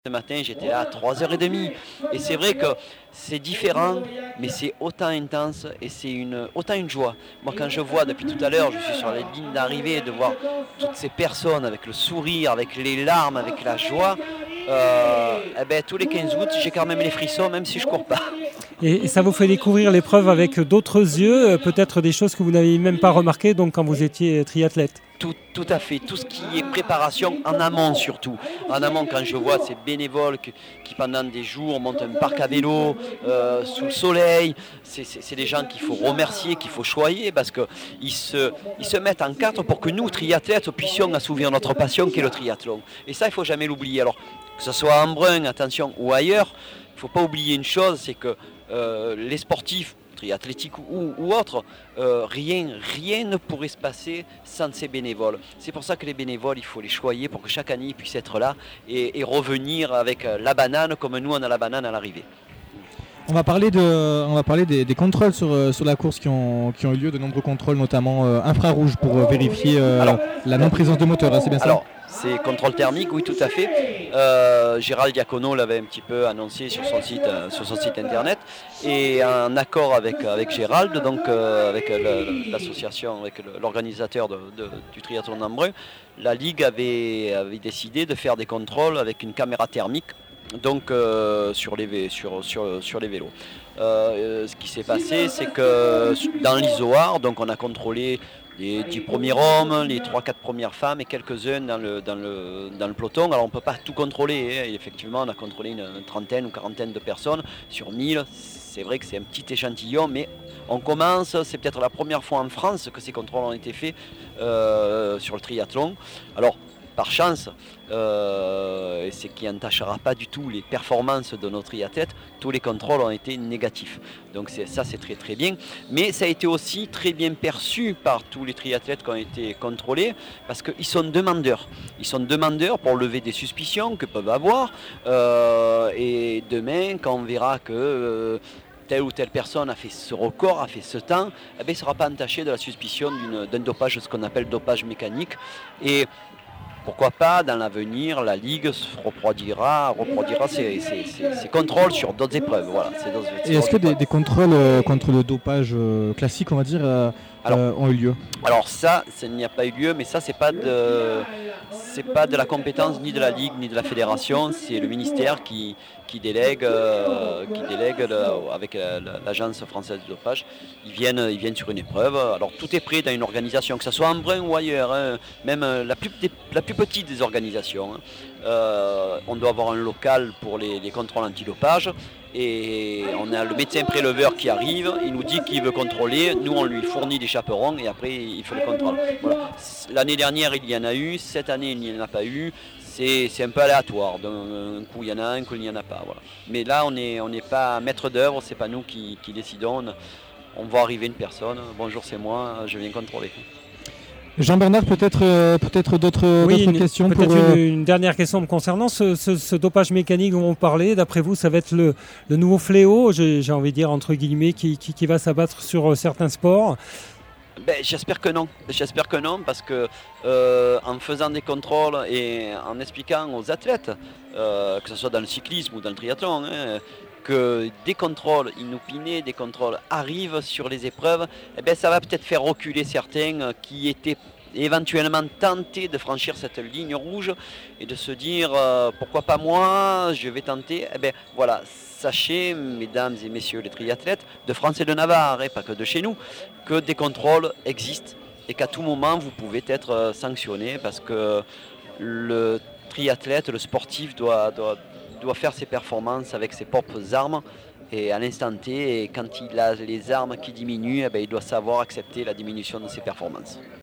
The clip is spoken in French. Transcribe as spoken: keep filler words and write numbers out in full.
Ce matin, j'étais là à trois heures trente et c'est vrai que c'est différent, mais c'est autant intense et c'est une, autant une joie. Moi, quand je vois depuis tout à l'heure, je suis sur la ligne d'arrivée, de voir toutes ces personnes avec le sourire, avec les larmes, avec la joie, euh, eh ben, tous les quinze août, j'ai quand même les frissons, même si je cours pas. Et, et ça vous fait découvrir l'épreuve avec d'autres yeux, euh, peut-être des choses que vous n'avez même pas remarquées donc, quand vous étiez triathlète. Tout, tout à fait, tout ce qui est préparation en amont surtout. En amont, quand je vois ces bénévoles qui, qui pendant des jours montent un parc à vélo euh, sous le soleil, c'est, c'est, c'est des gens qu'il faut remercier, qu'il faut choyer parce qu'ils se, ils se mettent en quatre pour que nous, triathlètes, puissions assouvir notre passion qui est le triathlon. Et ça, il ne faut jamais l'oublier. Alors, que ce soit en Brun, attention, ou ailleurs, il ne faut pas oublier une chose, c'est que euh, les sportifs, athlétique ou, ou autre, euh, rien, rien ne pourrait se passer sans ces bénévoles. C'est pour ça que les bénévoles, il faut les choyer pour que chaque année ils puissent être là et, et revenir avec la banane comme nous on a la banane à l'arrivée. On va parler, de, on va parler des, des contrôles sur, sur la course qui ont, qui ont eu lieu, de nombreux contrôles, notamment euh, infrarouges pour euh, vérifier euh, alors, la non-présence de moteur, hein, c'est bien ça? Alors, c'est contrôle thermique, oui, tout à fait. Euh, Gérald Diacono l'avait un petit peu annoncé sur son site, euh, sur son site internet. Et en accord avec, avec Gérald, donc euh, avec le, l'association, avec l'organisateur de, de, du triathlon d'Embrun, la Ligue avait, avait décidé de faire des contrôles avec une caméra thermique. Donc euh, sur, les, sur, sur, sur les vélos. Euh, ce qui s'est passé, c'est que dans l'Isoard, donc on a contrôlé les dix premiers hommes, les trois quatre premières femmes et quelques-uns dans le, dans le, dans le peloton. Alors on ne peut pas tout contrôler, hein. Effectivement on a contrôlé une, une trentaine ou quarantaine de personnes sur mille. C'est vrai que c'est un petit échantillon, mais on commence, c'est peut-être la première fois en France que ces contrôles ont été faits euh, sur le triathlon. Alors par chance, euh, et c'est qui n'entachera pas du tout les performances de nos triathlètes, tous les contrôles ont été négatifs. Donc c'est, ça c'est très très bien. Mais ça a été aussi très bien perçu par tous les triathlètes qui ont été contrôlés, parce qu'ils sont demandeurs. Ils sont demandeurs pour lever des suspicions que peuvent avoir. Euh, et demain, quand on verra que... Euh, telle ou telle personne a fait ce record, a fait ce temps, eh bien, il ne sera pas entaché de la suspicion d'une, d'un dopage, ce qu'on appelle dopage mécanique. Et pourquoi pas, dans l'avenir, la Ligue reproduira, reproduira ses, ses, ses, ses contrôles sur d'autres épreuves. Voilà, c'est d'autres, Et est-ce que des, des contrôles euh, contre le dopage euh, classique, on va dire, euh, alors, euh, ont eu lieu? Alors ça, ça n'y a pas eu lieu, mais ça, c'est pas de, c'est pas de la compétence ni de la Ligue ni de la Fédération. C'est le ministère qui, qui délègue, euh, qui délègue le, avec la, l'Agence française du dopage. Ils viennent, ils viennent sur une épreuve. Alors tout est prêt dans une organisation, que ce soit en Brun ou ailleurs, hein, même la plus, la plus petite des organisations. Hein. Euh, on doit avoir un local pour les, les contrôles antidopage. Et on a le médecin préleveur qui arrive, il nous dit qu'il veut contrôler, nous on lui fournit des chaperons et après il fait le contrôle. Voilà. L'année dernière il y en a eu, cette année il n'y en a pas eu, c'est, c'est un peu aléatoire, d'un coup il y en a un, un coup il n'y en a pas. Voilà. Mais là on n'est on n'est pas maître d'œuvre, c'est pas nous qui, qui décidons, on voit arriver une personne, bonjour c'est moi, je viens contrôler. Jean-Bernard, peut-être, euh, peut-être d'autres, oui, d'autres une, questions peut-être pour, euh... une, une dernière question me concernant. Ce, ce, ce dopage mécanique dont on parlait, d'après vous, ça va être le, le nouveau fléau, j'ai, j'ai envie de dire, entre guillemets, qui, qui, qui va s'abattre sur certains sports? Ben, j'espère que non. J'espère que non parce que euh, en faisant des contrôles et en expliquant aux athlètes, euh, que ce soit dans le cyclisme ou dans le triathlon, hein, que des contrôles inopinés, des contrôles arrivent sur les épreuves, eh ben, ça va peut-être faire reculer certains qui étaient éventuellement tentés de franchir cette ligne rouge et de se dire euh, pourquoi pas moi, je vais tenter. Eh ben, voilà, sachez, mesdames et messieurs les triathlètes de France et de Navarre, et pas que de chez nous, que des contrôles existent et qu'à tout moment vous pouvez être sanctionné parce que le triathlète, le sportif doit, doit doit faire ses performances avec ses propres armes et à l'instant T, et quand il a les armes qui diminuent, eh bien, il doit savoir accepter la diminution de ses performances.